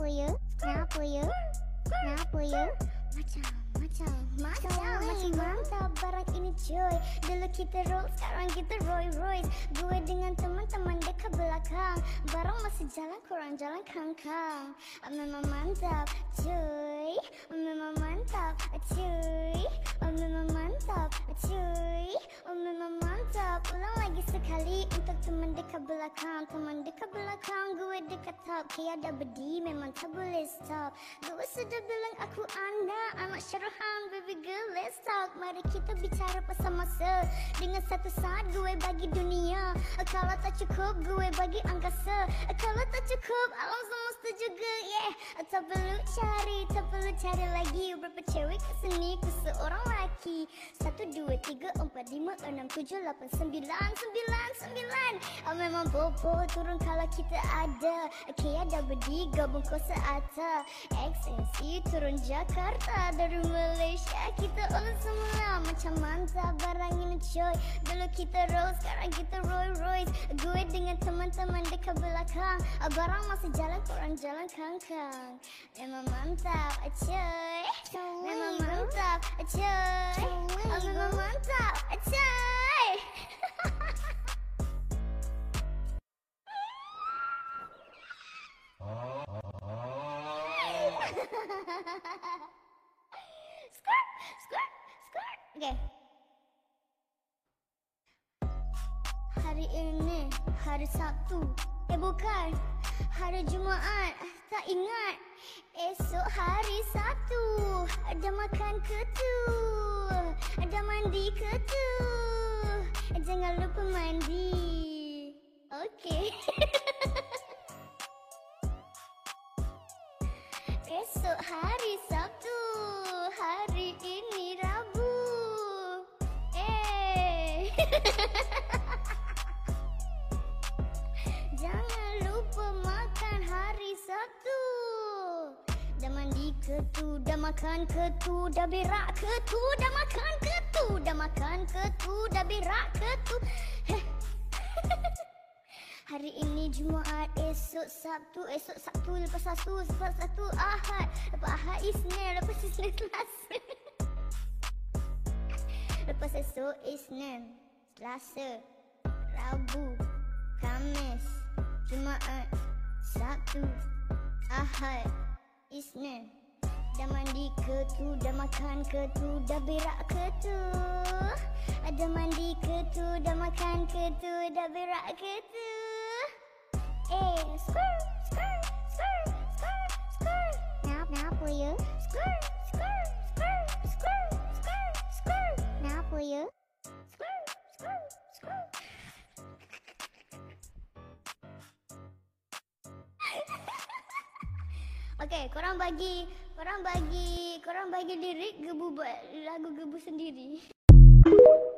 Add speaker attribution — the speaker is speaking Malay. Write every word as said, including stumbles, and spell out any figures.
Speaker 1: Kenapa ya? Kenapa ya? Kenapa ya? Macam, macam, macam, macam mantap barang ini coy. Dulu kita roll, sekarang kita Roy Royce. Gue dengan teman-teman dekat belakang. Barang masih jalan, kurang jalan kangkang. Memang mantap cuy, memang mantap cuy, memang mantap cuy, memang mantap. Ulang lagi sekali untuk teman dekat belakang. Teman dekat belakang, gue dekat top. Kayak ada bedi, memang tak boleh stop. Gue sudah bilang aku anda, anak Syarahan, baby girl, let's talk. Mari kita bicara pasal masa. Dengan satu saat gue bagi dunia. Kalau tak cukup, gue bagi angkasa. Kalau tak cukup, alam semesta juga, yeah. Tak perlu cari, tak perlu cari lagi. Berapa cewek kesini, ku seorang laki. Satu, dua, tiga, empat, lima, enam, tujuh, lapan, sembilan, sembilan, sembilan. Oh, memang bobo turun kalau kita ada. Kayak ada bedi, gabung kosa ata. X N C turun Jakarta. Dari Malaysia kita ulang semula. Macam mantap barang ini coy. Dulu kita roll, sekarang kita Roy Royce. Gue dengan teman-teman dekat belakang. Barang masih jalan, kurang jalan kangkang. Memang mantap coy. Memang mantap coy. Memang mantap coy. Skirt, skirt, skirt. Okay. Hari ini hari Sabtu. Eh bukan, hari Jumaat. Tak ingat. Esok hari Sabtu. Ada makan ke tu? Ada mandi ke tu? Jangan lupa mandi. Okay. Esok hari Sabtu. Hari ini Rabu. Eh. Jangan lupa makan hari Sabtu. Dah mandi ke tu, dah makan ke tu, dah berak ke tu, dah makan ke tu, dah makan ke tu, dah berak ke tu. Hari ini Jumaat, esok Sabtu, esok Sabtu, lepas Sabtu, lepas Sabtu Ahad, lepas Ahad Isnin, lepas Isnin Selasa. Lepas esok Isnin, Selasa, Rabu, Khamis, Jumaat, Sabtu, Ahad, Isnin. Dah mandi ke tu, dah makan ke tu, dah berak ke tu. Ada mandi ke tu, dah makan ke tu, dah berak ke tu. Eh, skirt, skirt, skirt, skirt, skirt. Kenapa ya? Skirt, skirt, skirt, skirt, skirt, skirt. Kenapa ya? Skirt, skirt, skirt. Okay, korang bagi, korang bagi, korang bagi lirik Gebu buat lagu Gebu sendiri.